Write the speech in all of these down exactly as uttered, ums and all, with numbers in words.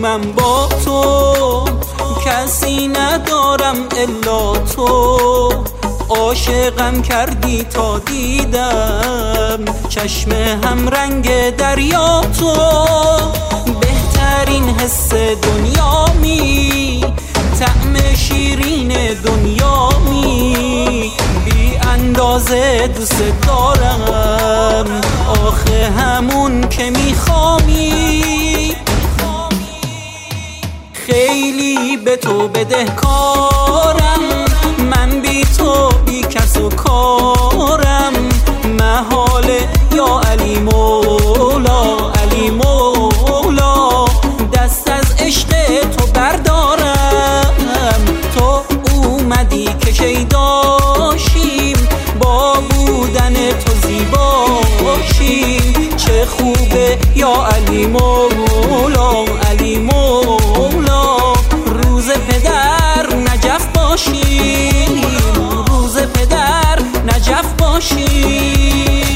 من با تو، کسی ندارم الا تو. عاشقم کردی تا دیدم چشم هم رنگ دریا تو. بهترین حس دنیا می، طعم شیرین دنیا می، بی اندازه دوست دارم، آخه همون که میخوامی. خیلی به تو بدهکارم، من بی تو بی کس و کارم. محاله یا علی مولا، علی مولا، دست از عشق تو بردارم. تو اومدی که شیداشیم، با بودن تو زیباشیم. چه خوبه یا علی مولا، علی مولا، روز پدر نجف باشیم، روز پدر نجف باشیم.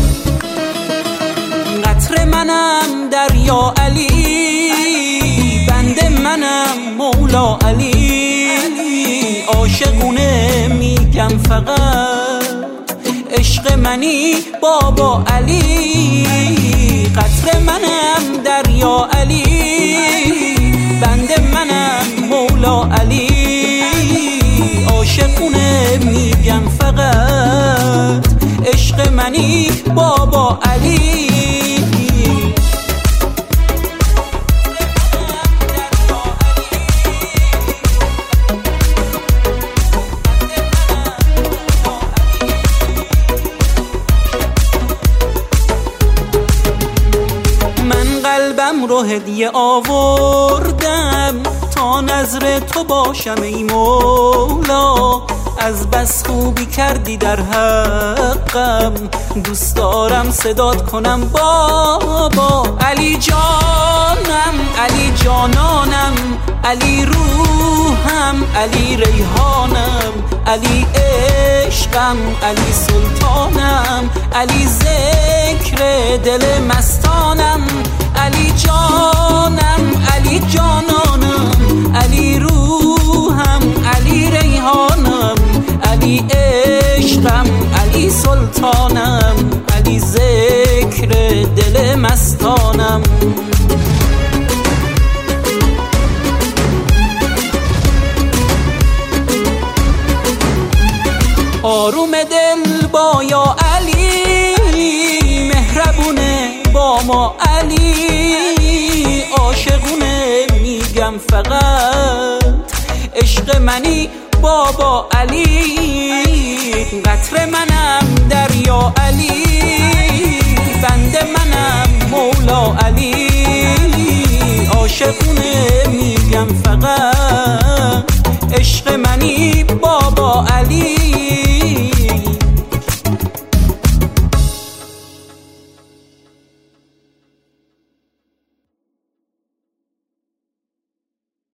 قطر منم دریا علی، بنده منم مولا علی. عاشقونه میگم فقط، عشق منی بابا علی. قطر منم دریا علی، بنده منم مولا علی. عاشقونه میگم فقط، عشق منی بابا علی. قلبم رو هدیه آوردم تا نظر تو باشم ای مولا. از بس خوبی کردی در حقم، دوست دارم صدات کنم بابا. علی جانم، علی جانانم، علی روحم، علی ریحانم، علی عشقم، علی سلطانم، علی ذکر دل مستانم. علی جانم، علی جانانم، علی روحم، علی ریحانم، علی عشقم، علی سلطانم، علی ذکر دل مستانم. آروم دل با یا علی، مهربونه با ما علی. عاشقونه میگم فقط، عشق منی بابا علی. قطر منم دریا علی، بنده منم مولا علی. عاشقونه میگم فقط، عشق منی بابا علی.